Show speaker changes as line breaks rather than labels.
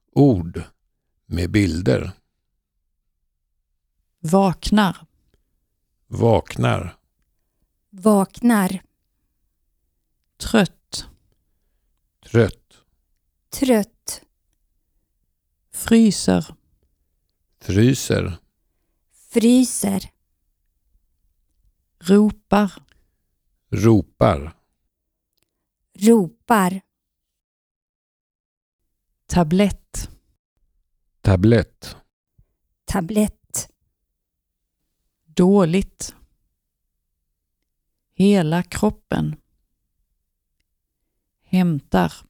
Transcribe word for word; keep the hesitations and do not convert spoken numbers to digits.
Ord med bilder.
Vaknar.
Vaknar.
Vaknar.
Trött.
Trött.
Trött.
Fryser.
Fryser.
Fryser.
Ropar.
Ropar.
Ropar.
Tablett.
Tablett.
Tablett.
Dåligt. Hela kroppen. Hämtar.